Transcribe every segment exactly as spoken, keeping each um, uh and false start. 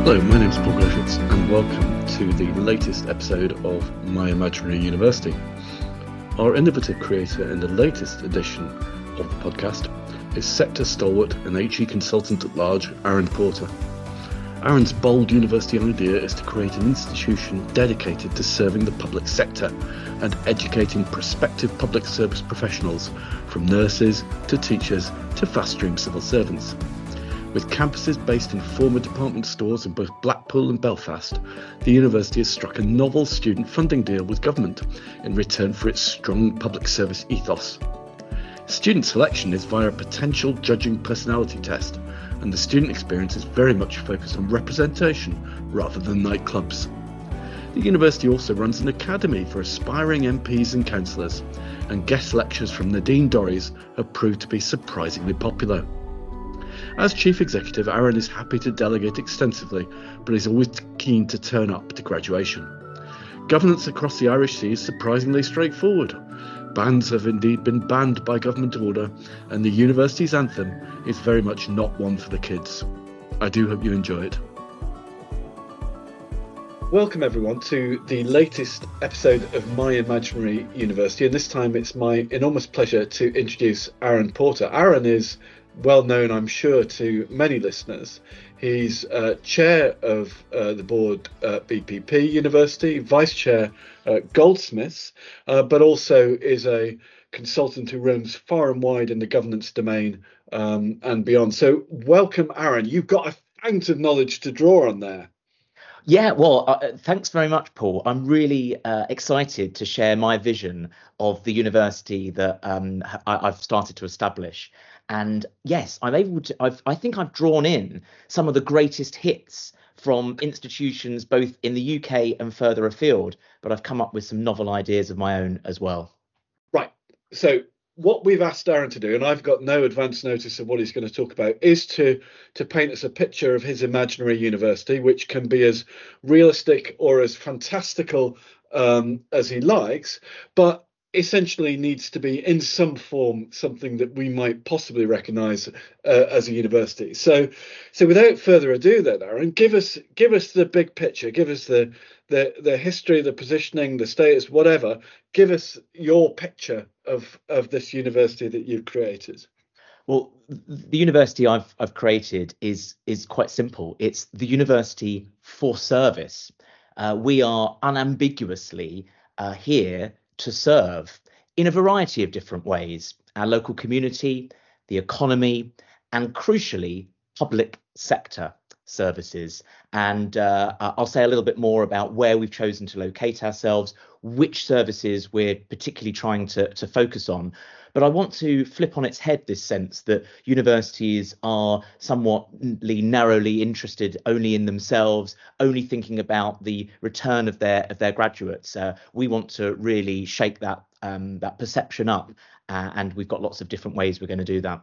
Hello, my name's Paul Griffiths and welcome to the latest episode of My Imaginary University. Our innovative creator in the latest edition of the podcast is sector stalwart and H E consultant at large, Aaron Porter. Aaron's bold university idea is to create an institution dedicated to serving the public sector and educating prospective public service professionals, from nurses to teachers to fast-stream civil servants. With campuses based in former department stores in both Blackpool and Belfast, the university has struck a novel student funding deal with government in return for its strong public service ethos. Student selection is via a potential judging personality test, and the student experience is very much focused on representation rather than nightclubs. The university also runs an academy for aspiring M Ps and councillors, and guest lectures from Nadine Dorries have proved to be surprisingly popular. As Chief Executive, Aaron is happy to delegate extensively, but is always keen to turn up to graduation. Governance across the Irish Sea is surprisingly straightforward. Bands have indeed been banned by government order, and the university's anthem is very much not one for the kids. I do hope you enjoy it. Welcome everyone to the latest episode of My Imaginary University, and this time it's my enormous pleasure to introduce Aaron Porter. Aaron is well known, I'm sure, to many listeners. He's uh, chair of uh, the board at B P P University, vice chair at Goldsmiths, uh, but also is a consultant who roams far and wide in the governance domain um, and beyond. So welcome, Aaron. You've got a fount of knowledge to draw on there. Yeah, well, uh, thanks very much, Paul. I'm really uh, excited to share my vision of the university that um, I, I've started to establish. And yes, I'm able to, I've, I think I've drawn in some of the greatest hits from institutions both in the U K and further afield, but I've come up with some novel ideas of my own as well. Right. So what we've asked Aaron to do, and I've got no advance notice of what he's going to talk about, is to to paint us a picture of his imaginary university, which can be as realistic or as fantastical um, as he likes, but essentially needs to be in some form something that we might possibly recognise uh, as a university. So, so without further ado, then, Aaron, give us give us the big picture. Give us the the the history, the positioning, the status, whatever. Give us your picture of of this university that you've created. Well, the university I've I've created is is quite simple. It's the university for service. Uh, we are unambiguously uh, here to serve in a variety of different ways: our local community, the economy, and crucially, public sector services. And uh, I'll say a little bit more about where we've chosen to locate ourselves, which services we're particularly trying to, to focus on. But I want to flip on its head this sense that universities are somewhat narrowly interested only in themselves, only thinking about the return of their of their graduates. Uh, we want to really shake that um, that perception up, uh, and we've got lots of different ways we're going to do that.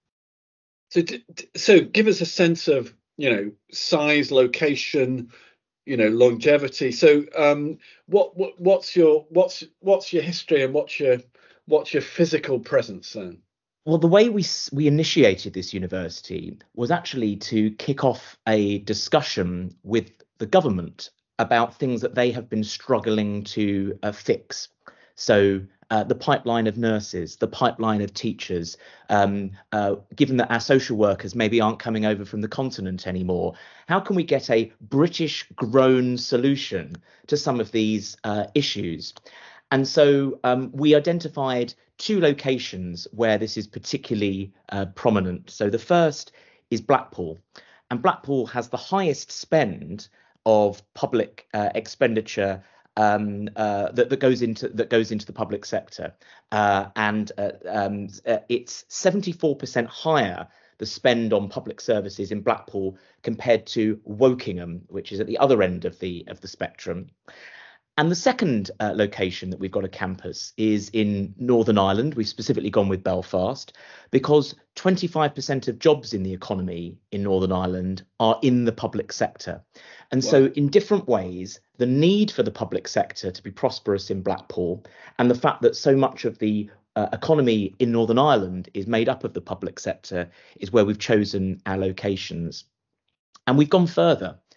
So, so give us a sense of, you know, size, location, you know, longevity. So, um, what what what's your what's what's your history and what's your What's your physical presence then? Well, the way we we initiated this university was actually to kick off a discussion with the government about things that they have been struggling to uh, fix. So uh, the pipeline of nurses, the pipeline of teachers, um, uh, given that our social workers maybe aren't coming over from the continent anymore, how can we get a British grown solution to some of these uh, issues? And so um, we identified two locations where this is particularly uh, prominent. So the first is Blackpool, and Blackpool has the highest spend of public uh, expenditure um, uh, that, that goes into that goes into the public sector, uh, and uh, um, uh, it's seventy-four percent higher, the spend on public services in Blackpool compared to Wokingham, which is at the other end of the of the spectrum. And the second uh, location that we've got a campus is in Northern Ireland. We've specifically gone with Belfast because twenty-five percent of jobs in the economy in Northern Ireland are in the public sector. And wow. So in different ways, the need for the public sector to be prosperous in Blackpool and the fact that so much of the uh, economy in Northern Ireland is made up of the public sector is where we've chosen our locations. And we've gone further.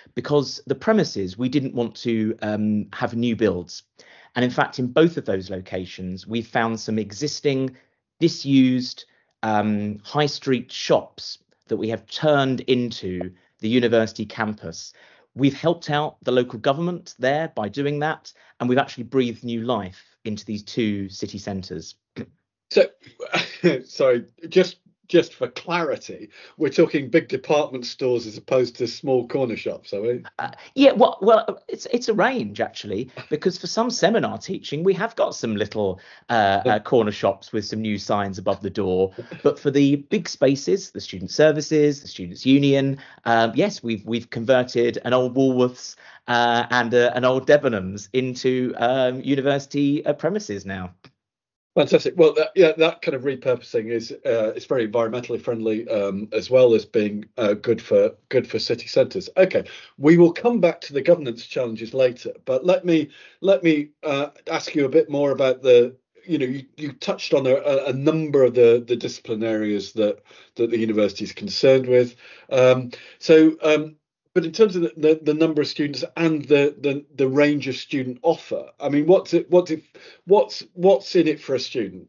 because the premises, we didn't want to um, have new builds. And in fact, in both of those locations, we found some existing disused um, high street shops that we have turned into the university campus. We've helped out the local government there by doing that, and we've actually breathed new life into these two city centres. So, sorry, just just for clarity, we're talking big department stores as opposed to small corner shops, are we? Uh, yeah, well, well, it's it's a range actually, because for some seminar teaching, we have got some little uh, uh, corner shops with some new signs above the door. But for the big spaces, the student services, the students' union, um, yes, we've we've converted an old Woolworths uh, and uh, an old Debenhams into um, university uh, premises now. Fantastic. Well, that, yeah, that kind of repurposing is uh, it's very environmentally friendly, um, as well as being uh, good for good for city centres. Okay, we will come back to the governance challenges later, but let me let me uh, ask you a bit more about the. You know, you, you touched on a, a number of the the discipline areas that that the university is concerned with. Um, so. Um, But in terms of the, the, the number of students and the, the the range of student offer, I mean, what's it what's it what's what's in it for a student?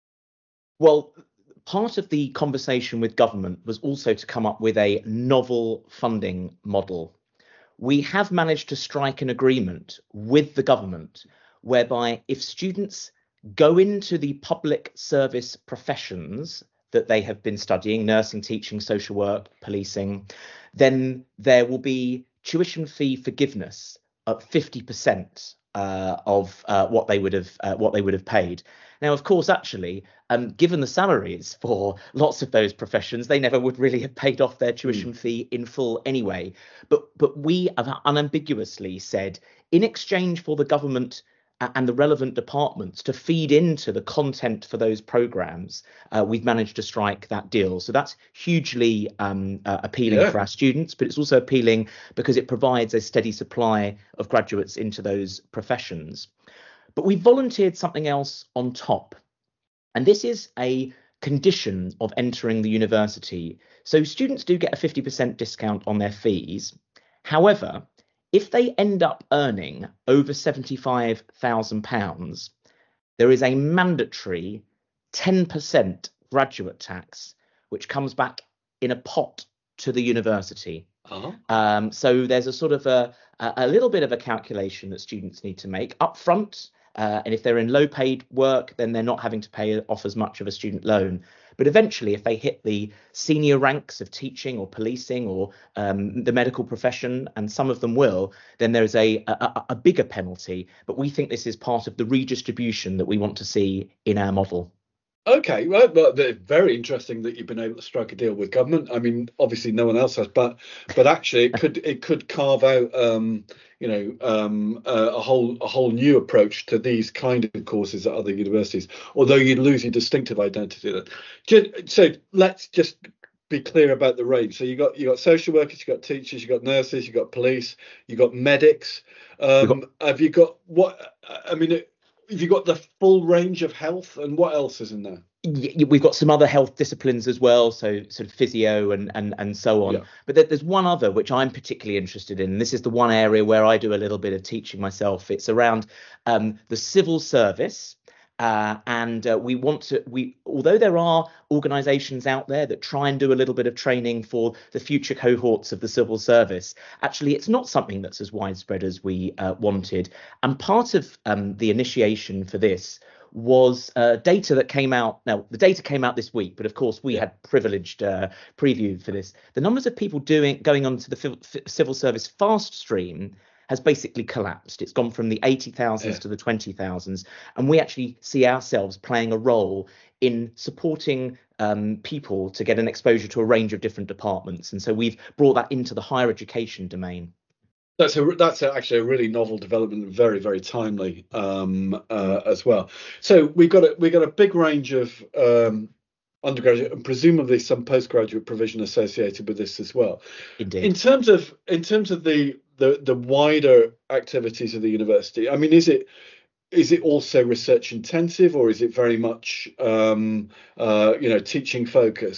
Well, part of the conversation with government was also to come up with a novel funding model. We have managed to strike an agreement with the government whereby if students go into the public service professions that they have been studying, nursing, teaching, social work, policing, then there will be tuition fee forgiveness at fifty percent uh, of uh, what they would have uh, what they would have paid. Now, of course, actually, um, given the salaries for lots of those professions, they never would really have paid off their tuition mm. fee in full anyway. But but we have unambiguously said, in exchange for the government and the relevant departments to feed into the content for those programs, uh, we've managed to strike that deal. So that's hugely um, uh, appealing yeah. for our students, but it's also appealing because it provides a steady supply of graduates into those professions. But we volunteered something else on top, and this is a condition of entering the university. So students do get a fifty percent discount on their fees. However, if they end up earning over seventy-five thousand pounds, there is a mandatory ten percent graduate tax, which comes back in a pot to the university. Uh-huh. Um, so there's a sort of a, a little bit of a calculation that students need to make up front. Uh, and if they're in low paid work, then they're not having to pay off as much of a student loan. But eventually, if they hit the senior ranks of teaching or policing or um, the medical profession, and some of them will, then there's a, a, a bigger penalty. But we think this is part of the redistribution that we want to see in our model. Okay, well, well, very interesting that you've been able to strike a deal with government. I mean, obviously no one else has, but but actually it could it could carve out um, you know um, uh, a whole a whole new approach to these kind of courses at other universities. Although you'd lose your distinctive identity then. So let's just be clear about the range. So you got you got social workers, you got teachers, you got nurses, you got police, you got medics. Um, got- have you got what? I mean. It, Have you got the full range of health, and what else is in there? We've got some other health disciplines as well, so sort of physio and and and so on. Yeah. But there's one other which I'm particularly interested in. This is the one area where I do a little bit of teaching myself. It's around um, the civil service. Uh, and uh, we want to, we, although there are organisations out there that try and do a little bit of training for the future cohorts of the civil service, actually it's not something that's as widespread as we uh, wanted. And part of um, the initiation for this was uh, data that came out. Now, the data came out this week, but of course we had privileged uh, preview for this. The numbers of people doing going on to the f- civil service fast stream has basically collapsed. It's gone from the eighty thousands yeah. to the twenty thousands. And we actually see ourselves playing a role in supporting um, people to get an exposure to a range of different departments. And so we've brought that into the higher education domain. That's a that's actually a really novel development, and very very timely um, uh, as well. So we got a we got a big range of um, undergraduate and presumably some postgraduate provision associated with this as well. Indeed. In terms of in terms of the the the wider activities of the university, I mean, is it is it also research intensive, or is it very much um, uh, you know teaching focused?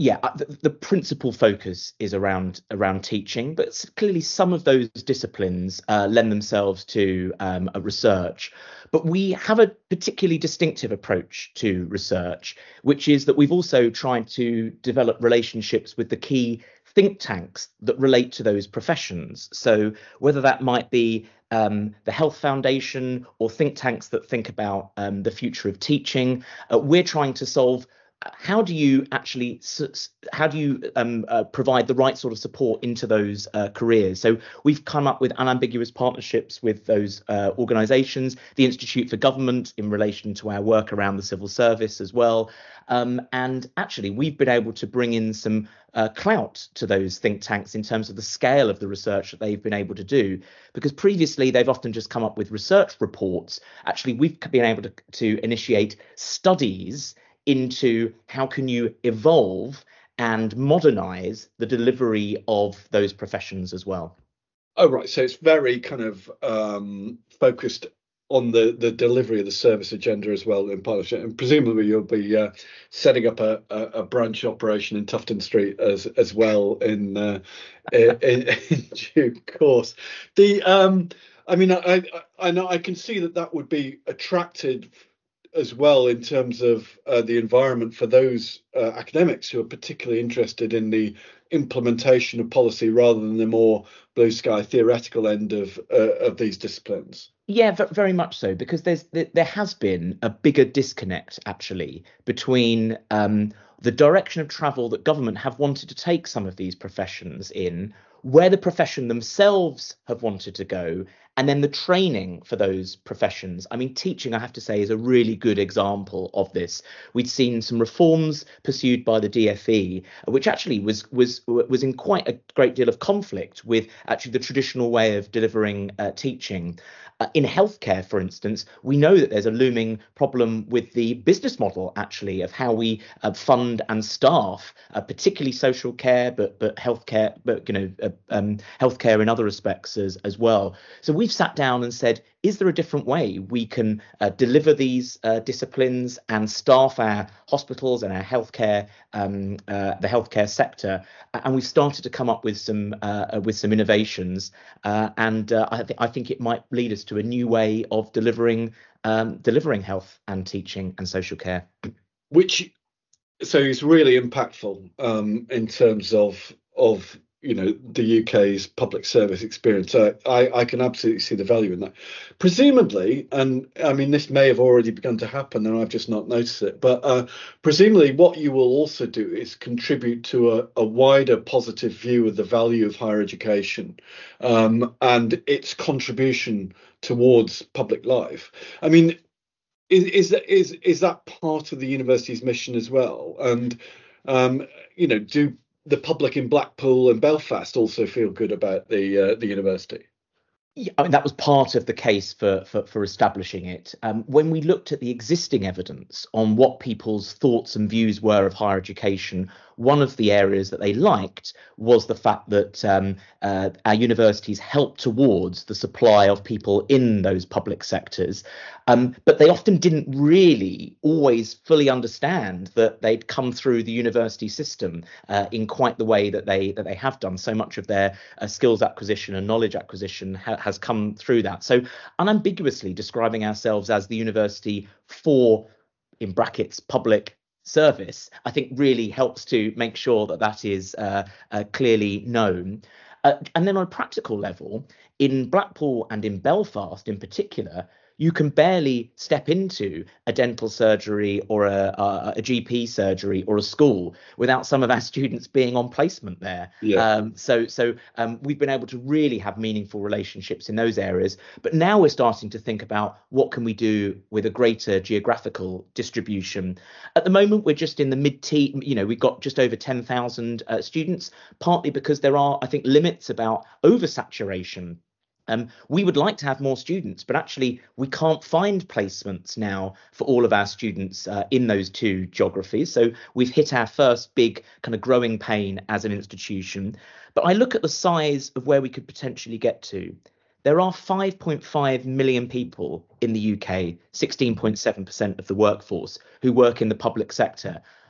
Yeah, uh, the, the principal focus is around around teaching, but s- clearly some of those disciplines uh, lend themselves to um, a research. But we have a particularly distinctive approach to research, which is that we've also tried to develop relationships with the key think tanks that relate to those professions. So whether that might be um, the Health Foundation or think tanks that think about um, the future of teaching, uh, we're trying to solve how do you actually how do you um, uh, provide the right sort of support into those uh, careers. So we've come up with unambiguous partnerships with those uh, organizations, the Institute for Government in relation to our work around the civil service as well. Um, and actually we've been able to bring in some uh, clout to those think tanks in terms of the scale of the research that they've been able to do, because previously they've often just come up with research reports. Actually we've been able to, to initiate studies into how can you evolve and modernize the delivery of those professions as well. Oh, right. So it's very kind of um, focused on the, the delivery of the service agenda as well in partnership. And presumably you'll be uh, setting up a, a, a branch operation in Tufton Street as as well in uh, in, in due course. The um, I mean, I, I I know I can see that that would be attracted as well in terms of uh, the environment for those uh, academics who are particularly interested in the implementation of policy rather than the more blue sky theoretical end of uh, of these disciplines. Yeah, very much so, because there's there has been a bigger disconnect actually between um, the direction of travel that government have wanted to take some of these professions in, where the profession themselves have wanted to go, and then the training for those professions. I mean, teaching, I have to say, is a really good example of this. We'd seen some reforms pursued by the D F E, which actually was was was in quite a great deal of conflict with actually the traditional way of delivering uh, teaching. Uh, in healthcare, for instance, we know that there's a looming problem with the business model, actually, of how we uh, fund and staff, uh, particularly social care, but but healthcare, but you know, uh, um, healthcare in other respects as as well. So we've sat down and said, is there a different way we can uh, deliver these uh, disciplines and staff our hospitals and our healthcare, um, uh, the healthcare sector? And we've started to come up with some uh, with some innovations, uh, and uh, I, th- I think it might lead us to a new way of delivering um, delivering health and teaching and social care. Which so is really impactful um, in terms of of you know the U K's public service experience. Uh, I I can absolutely see the value in that. Presumably, and I mean this may have already begun to happen, and I've just not noticed it. But uh, presumably, what you will also do is contribute to a, a wider positive view of the value of higher education um, and its contribution towards public life. I mean, is is that is is that part of the university's mission as well? And um, you know, do the public in Blackpool and Belfast also feel good about the uh, the university? Yeah, I mean, that was part of the case for for, for establishing it. Um, when we looked at the existing evidence on what people's thoughts and views were of higher education, one of the areas that they liked was the fact that um, uh, our universities helped towards the supply of people in those public sectors. Um, but they often didn't really always fully understand that they'd come through the university system uh, in quite the way that they that they have done. So much of their uh, skills acquisition and knowledge acquisition ha- has come through that. So unambiguously describing ourselves as the university for, in brackets, public service, I think really helps to make sure that that is uh, uh, clearly known. Uh, and then on a practical level, in Blackpool and in Belfast in particular, you can barely step into a dental surgery or a, a, a G P surgery or a school without some of our students being on placement there. Yeah. Um, so so um, we've been able to really have meaningful relationships in those areas. But now we're starting to think about what can we do with a greater geographical distribution. At the moment, we're just in the mid-teen, you know, we've got just over ten thousand uh, students, partly because there are, I think, limits about oversaturation. Um, we would like to have more students, but actually we can't find placements now for all of our students uh, in those two geographies. So we've hit our first big kind of growing pain as an institution. But I look at the size of where we could potentially get to. There are five point five million people in the U K, sixteen point seven percent of the workforce, who work in the public sector.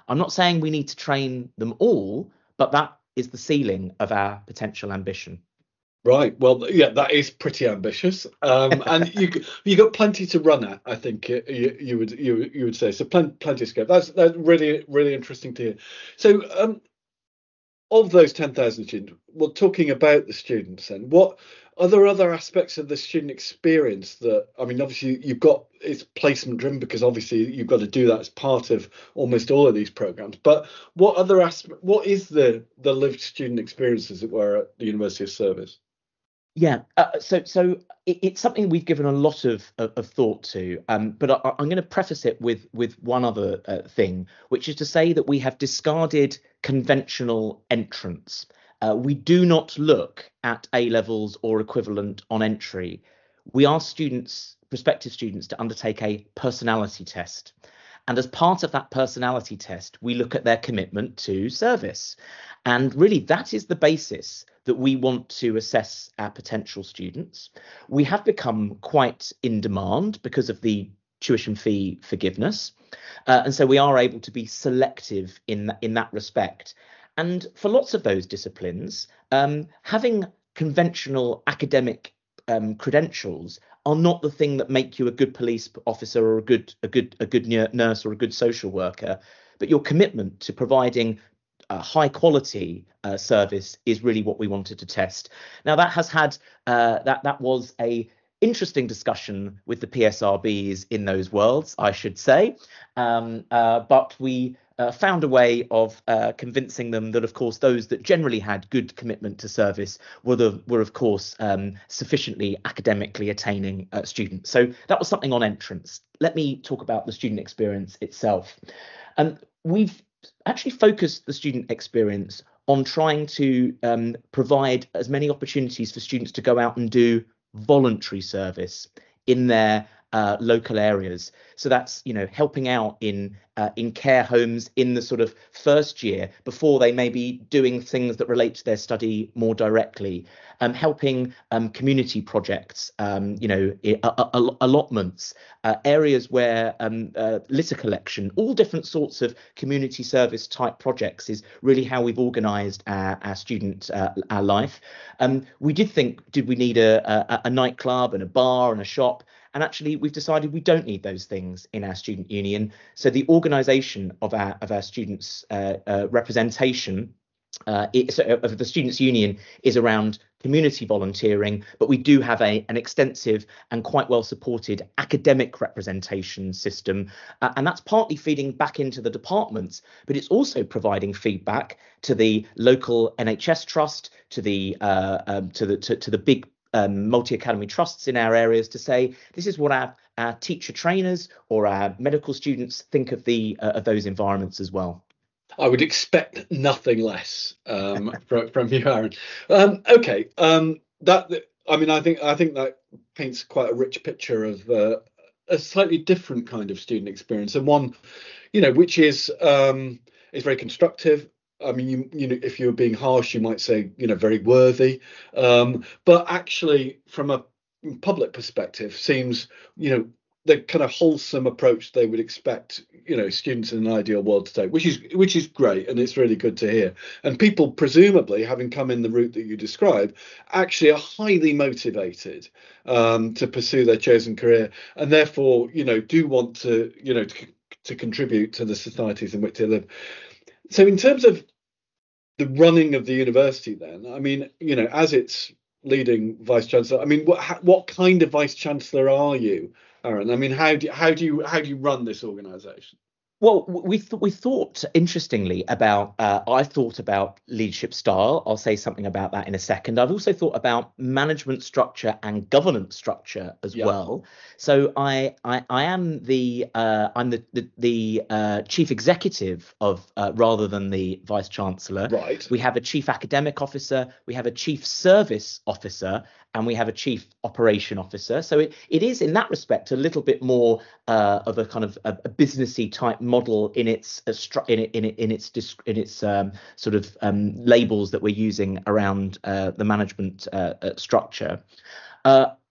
I'm not saying we need to train them all, but that is the ceiling of our potential ambition. Right. Well, yeah, that is pretty ambitious, um, and you you got plenty to run at. I think you, you would you you would say so. Plenty plenty of scope. That's that's really really interesting to hear. So, um, of those ten thousand students, well, talking about the students, then what are there other aspects of the student experience that, I mean, obviously you've got, it's placement driven because obviously you've got to do that as part of almost all of these programs. But what other aspect? What is the the lived student experience, as it were, at the University of Service? Yeah, uh, so so it, it's something we've given a lot of of, of thought to, um, but I, I'm going to preface it with with one other uh, thing, which is to say that we have discarded conventional entrance. Uh, we do not look at A levels or equivalent on entry. We ask students, prospective students, to undertake a personality test. And as part of that personality test, we look at their commitment to service. And really, that is the basis that we want to assess our potential students. We have become quite in demand because of the tuition fee forgiveness. Uh, and so we are able to be selective in, th- in that respect. And for lots of those disciplines, um, having conventional academic um, credentials are not the thing that make you a good police officer or a good a good a good nurse or a good social worker, but your commitment to providing a high quality uh, service is really what we wanted to test. Now that has had uh, that that was a interesting discussion with the P S R Bs in those worlds, I should say, um, uh, but we uh, found a way of uh, convincing them that, of course, those that generally had good commitment to service were, the, were of course, um, sufficiently academically attaining uh, students. So that was something on entrance. Let me talk about the student experience itself. And um, we've actually focused the student experience on trying to um, provide as many opportunities for students to go out and do voluntary service in their uh, local areas. So that's, you know, helping out in uh, in care homes in the sort of first year before they may be doing things that relate to their study more directly, um, helping um, community projects, um, you know, a- a- allotments, uh, areas where um, uh, litter collection, all different sorts of community service type projects is really how we've organised our, our student uh, our life. Um, we did think, did we need a, a, a nightclub and a bar and a shop? And actually, we've decided we don't need those things in our student union. So the organisation of our of our students' uh, uh, representation uh, it, so of the students' union is around community volunteering, but we do have a an extensive and quite well supported academic representation system, uh, and that's partly feeding back into the departments, but it's also providing feedback to the local N H S trust, to the uh, um, to the to, to the big Um, multi-academy trusts in our areas to say this is what our, our teacher trainers or our medical students think of the uh, of those environments as well. I would expect nothing less um, from, from you, Aaron. Um, okay, um, that I mean, I think I think that paints quite a rich picture of uh, a slightly different kind of student experience, and one, you know, which is um, is very constructive. I mean, you, you know, if you were being harsh, you might say, you know, very worthy. Um, but actually, from a public perspective, seems, you know, the kind of wholesome approach they would expect, you know, students in an ideal world to take, which is which is great, and it's really good to hear. And people, presumably, having come in the route that you describe, actually are highly motivated um, to pursue their chosen career, and therefore, you know, do want to, you know, to, to contribute to the societies in which they live. So, in terms of the running of the university, then, I mean, you know, as its leading vice chancellor, I mean, what what kind of vice chancellor are you, Aaron? I mean, how do how do you how do you run this organisation? Well, we th- we thought interestingly about. Uh, I thought about leadership style. I'll say something about that in a second. I've also thought about management structure and governance structure as Yeah. well. So I I, I am the uh, I'm the the, the uh, chief executive of uh, rather than the vice chancellor. Right. We have a chief academic officer. We have a chief service officer. And we have a chief operation officer. So it, it is in that respect a little bit more uh, of a kind of a, a businessy type model in its in it in it in its in its um, sort of um, labels that we're using around uh, the management uh, uh, structure. Uh,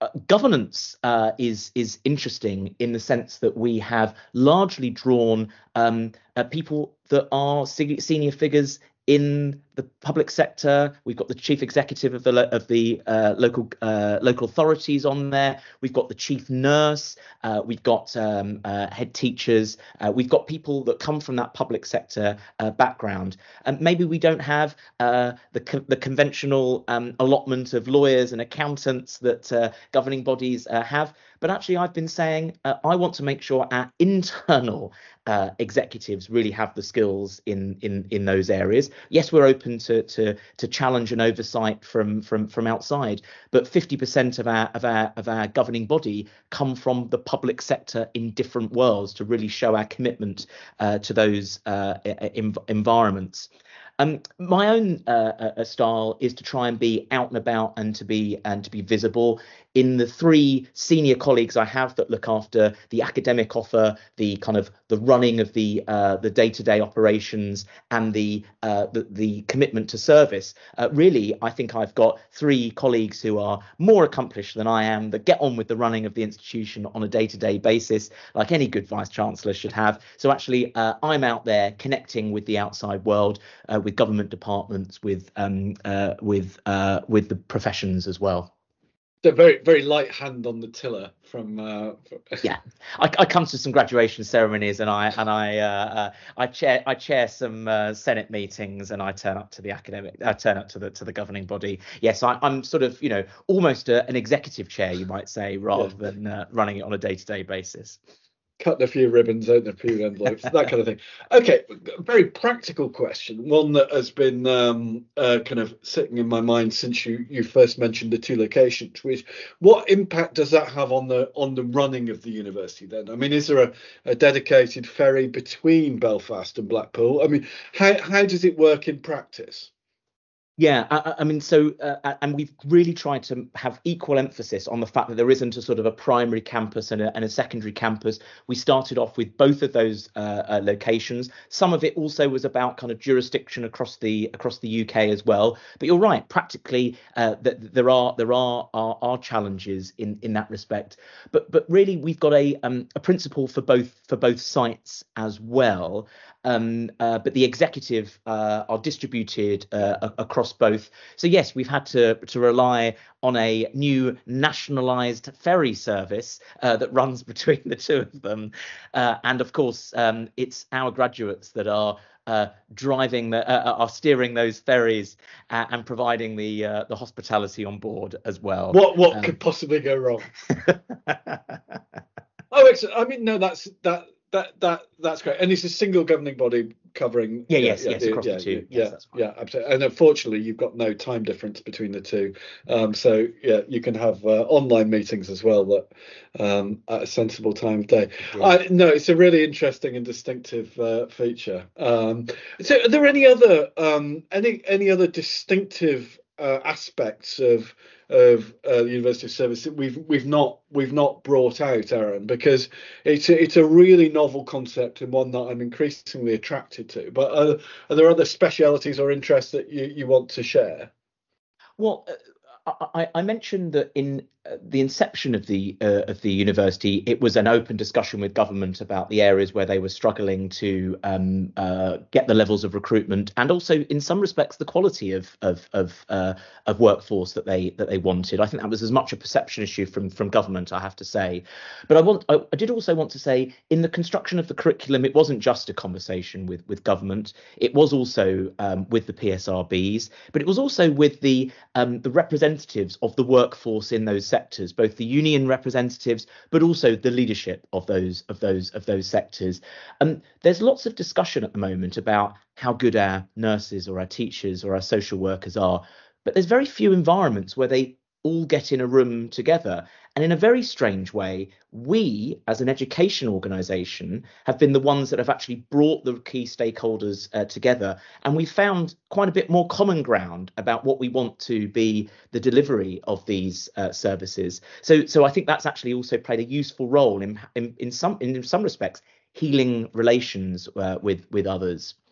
uh, governance uh, is is interesting in the sense that we have largely drawn um, uh, people that are senior figures in the public sector. We've got the chief executive of the of the uh, local uh, local authorities on there. We've got the chief nurse. Uh, we've got um, uh, head teachers. Uh, we've got people that come from that public sector uh, background. And maybe we don't have uh, the co the conventional um, allotment of lawyers and accountants that uh, governing bodies uh, have. But actually, I've been saying uh, I want to make sure our internal uh, executives really have the skills in in in those areas. Yes, we're open to to to challenge and oversight from from from outside, but fifty percent of our of our of our governing body come from the public sector in different worlds to really show our commitment uh, to those uh, env environments. Um, my own uh, uh, style is to try and be out and about and to be and to be visible. In the three senior colleagues I have that look after the academic offer, the kind of the running of the uh, the day-to-day operations, and the, uh, the the commitment to service, uh, really, I think I've got three colleagues who are more accomplished than I am, that get on with the running of the institution on a day-to-day basis, like any good vice chancellor should have. So actually, uh, I'm out there connecting with the outside world, uh, with government departments, with um, uh, with uh, with the professions as well. So very, very light hand on the tiller from. Uh, from... yeah, I, I come to some graduation ceremonies, and I and I uh, uh, I chair I chair some uh, Senate meetings, and I turn up to the academic. I turn up to the to the governing body. Yes, I, I'm sort of you know almost a, an executive chair, you might say, rather yeah. than uh, running it on a day-to-day basis. Cutting a few ribbons, opening a few envelopes, that kind of thing. Okay, very practical question, one that has been um, uh, kind of sitting in my mind since you you first mentioned the two locations. Which, what impact does that have on the on the running of the university? Then, I mean, is there a, a dedicated ferry between Belfast and Blackpool? I mean, how how does it work in practice? Yeah, I, I mean, so uh, and we've really tried to have equal emphasis on the fact that there isn't a sort of a primary campus and a, and a secondary campus. We started off with both of those uh, uh, locations. Some of it also was about kind of jurisdiction across the across the U K as well. But you're right, practically uh, that there are there are, are are challenges in in that respect. But but really, we've got a um, a principle for both for both sites as well. Um, uh, but the executive uh, are distributed uh, across both. So yes, we've had to to rely on a new nationalised ferry service uh, that runs between the two of them, uh, and of course um, it's our graduates that are uh, driving the uh, are steering those ferries uh, and providing the uh, the hospitality on board as well. What what um, could possibly go wrong? Oh, excellent. I mean, no, that's that. That that that's great, and it's a single governing body covering. Yeah, yeah yes, yeah, yes, across yeah, the two. Yeah, yes, yeah, that's right. yeah, absolutely. And unfortunately, you've got no time difference between the two, um, so yeah, you can have uh, online meetings as well that um, at a sensible time of day. Yeah. I, no, it's a really interesting and distinctive uh, feature. Um, so, are there any other um, any any other distinctive uh, aspects of of uh, the University of Service that we've we've not we've not brought out, Aaron, because it's a, it's a really novel concept and one that I'm increasingly attracted to. But are, are there other specialities or interests that you, you want to share? Well, uh, I, I mentioned that in uh, the inception of the uh, of the university, it was an open discussion with government about the areas where they were struggling to um, uh, get the levels of recruitment, and also in some respects the quality of of of, uh, of workforce that they that they wanted. I think that was as much a perception issue from from government, I have to say. But I want I, I did also want to say in the construction of the curriculum, it wasn't just a conversation with with government. It was also um, with the P S R Bs, but it was also with the um, the representatives of the workforce in those sectors, both the union representatives, but also the leadership of those of those of those sectors. Um, there's lots of discussion at the moment about how good our nurses or our teachers or our social workers are, but there's very few environments where they all get in a room together. And in a very strange way, we as an education organisation have been the ones that have actually brought the key stakeholders uh, together. And we found quite a bit more common ground about what we want to be the delivery of these uh, services. So so I think that's actually also played a useful role in in, in some in some respects healing relations uh, with with others.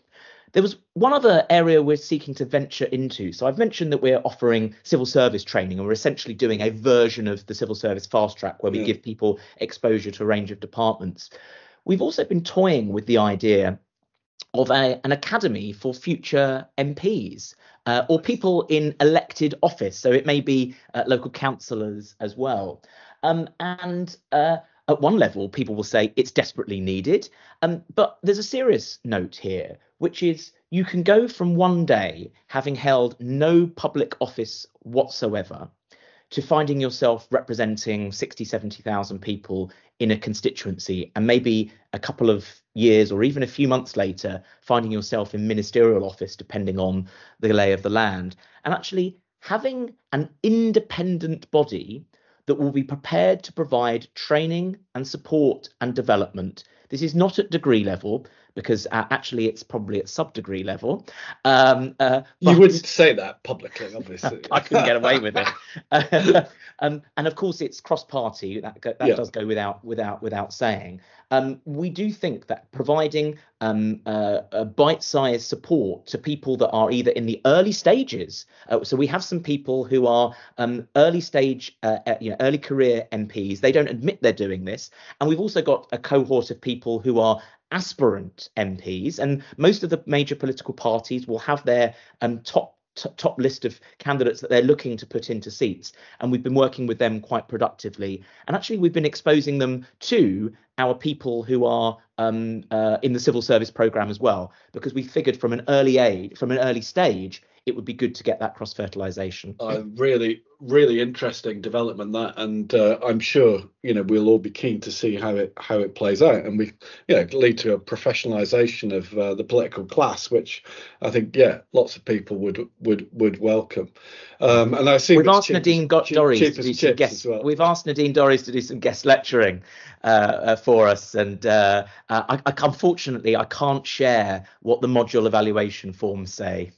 There was one other area we're seeking to venture into. So I've mentioned that we're offering civil service training, and we're essentially doing a version of the civil service fast track where we Yeah. give people exposure to a range of departments. We've also been toying with the idea of a, an academy for future M Ps uh, or people in elected office. So it may be uh, local councillors as well. Um, and uh, at one level, people will say it's desperately needed. Um, but there's a serious note here, which is you can go from one day having held no public office whatsoever to finding yourself representing sixty, seventy thousand people in a constituency, and maybe a couple of years or even a few months later, finding yourself in ministerial office, depending on the lay of the land. And actually having an independent body that will be prepared to provide training and support and development. This is not at degree level, because uh, actually it's probably at sub-degree level. Um, uh, you wouldn't say that publicly, obviously. I couldn't get away with it. Uh, um, and of course, it's cross-party. That that yeah. does go without without without saying. Um, we do think that providing um, uh, a bite-sized support to people that are either in the early stages. Uh, so we have some people who are um, early stage, uh, uh, you know, early career M Ps. They don't admit they're doing this, and we've also got a cohort of people who are aspirant M Ps, and most of the major political parties will have their um, top t- top list of candidates that they're looking to put into seats, and we've been working with them quite productively. And actually, we've been exposing them to our people who are um, uh, in the civil service programme as well, because we figured from an early age, from an early stage, it would be good to get that cross fertilization. Uh, really, really interesting development that, and uh, I'm sure you know we'll all be keen to see how it how it plays out, and we you know lead to a professionalisation of uh, the political class, which I think yeah lots of people would would would welcome. Um, and I see we've asked Nadine Dorries to do some guest. Well. We've asked Nadine Dorries to do some guest lecturing uh, uh, for us, and uh, uh, I, I unfortunately I can't share what the module evaluation forms say.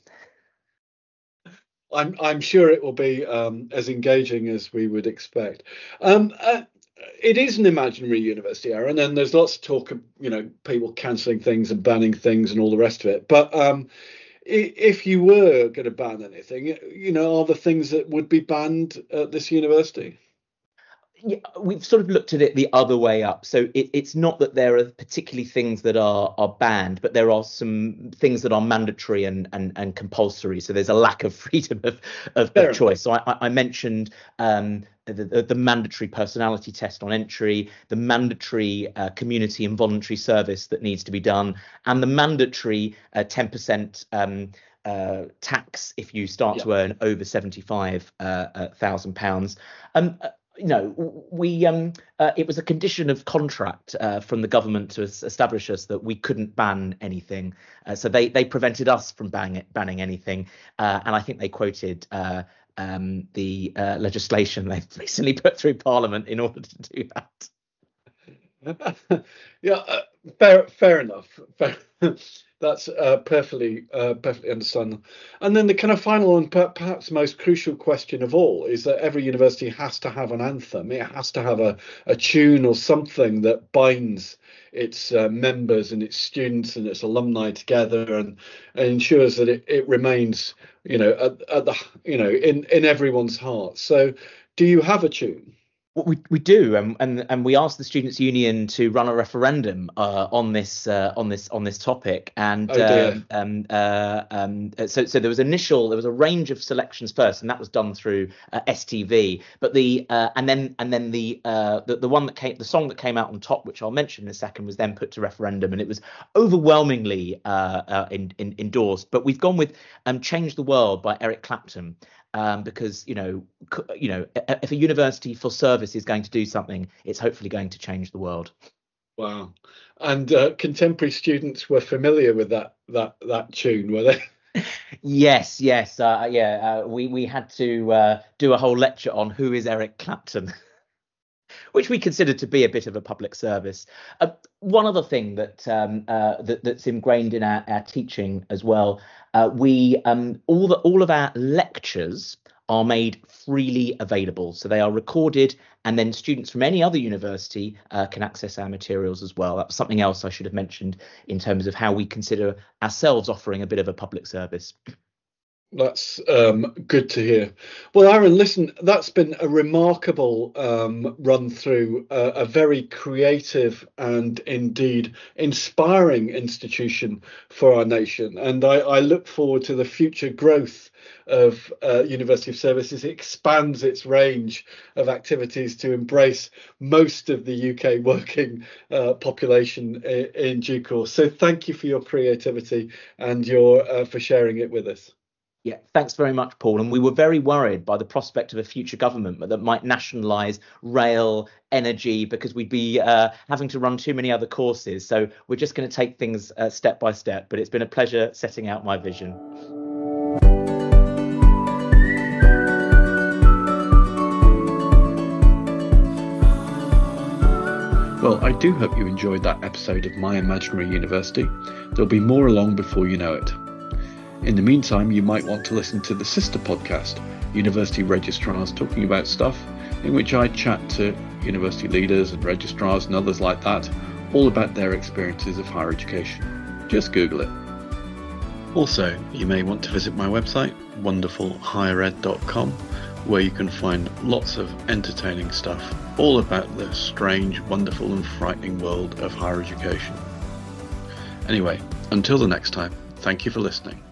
I'm I'm sure it will be um, as engaging as we would expect. Um, uh, it is an imaginary university, Aaron, and there's lots of talk of you know people cancelling things and banning things and all the rest of it. But um, if you were going to ban anything, you know, are there things that would be banned at this university? Yeah, we've sort of looked at it the other way up. So it, it's not that there are particularly things that are are banned, but there are some things that are mandatory and and, and compulsory. So there's a lack of freedom of of, of choice. So I, I mentioned um, the, the, the mandatory personality test on entry, the mandatory uh, community and voluntary service that needs to be done, and the mandatory uh, ten percent um, uh, tax if you start yeah. to earn over seventy-five thousand pounds. Um, You know, we um, uh, it was a condition of contract uh, from the government to establish us that we couldn't ban anything. Uh, so they they prevented us from banning banning anything. Uh, and I think they quoted uh, um, the uh, legislation they've recently put through Parliament in order to do that. yeah, uh, fair fair enough. Fair. That's uh, perfectly uh, perfectly understandable. And then the kind of final and per- perhaps most crucial question of all is that every university has to have an anthem. It has to have a, a tune or something that binds its uh, members and its students and its alumni together, and, and ensures that it, it remains, you know, at, at the you know in in everyone's heart. So, do you have a tune? Well, we we do, um, and and we asked the Students' Union to run a referendum uh, on this uh, on this on this topic, and oh, um, um, uh, um, so so there was initial there was a range of selections first, and that was done through uh, S T V. But the uh, and then and then the, uh, the the one that came the song that came out on top, which I'll mention in a second, was then put to referendum, and it was overwhelmingly uh, uh, in, in, endorsed. But we've gone with um, "Change the World" by Eric Clapton. Um, because you know, you know, if a university for service is going to do something, it's hopefully going to change the world. Wow! And uh, contemporary students were familiar with that that that tune, were they? yes, yes, uh, yeah. Uh, we we had to uh, do a whole lecture on who is Eric Clapton, which we consider to be a bit of a public service. Uh, one other thing that, um, uh, that that's ingrained in our, our teaching as well, uh, we um, all the all of our lectures are made freely available. So they are recorded, and then students from any other university uh, can access our materials as well. That was something else I should have mentioned in terms of how we consider ourselves offering a bit of a public service. That's um, good to hear. Well, Aaron, listen, that's been a remarkable um, run through uh, a very creative and indeed inspiring institution for our nation. And I, I look forward to the future growth of uh, University of Services. It expands its range of activities to embrace most of the U K working uh, population in, in due course. So thank you for your creativity and your uh, for sharing it with us. Yeah, thanks very much, Paul. And we were very worried by the prospect of a future government that might nationalise rail, energy, because we'd be uh, having to run too many other courses. So we're just going to take things uh, step by step. But it's been a pleasure setting out my vision. Well, I do hope you enjoyed that episode of My Imaginary University. There'll be more along before you know it. In the meantime, you might want to listen to the sister podcast, University Registrars Talking About Stuff, in which I chat to university leaders and registrars and others like that, all about their experiences of higher education. Just Google it. Also, you may want to visit my website, wonderful higher ed dot com, where you can find lots of entertaining stuff, all about the strange, wonderful and frightening world of higher education. Anyway, until the next time, thank you for listening.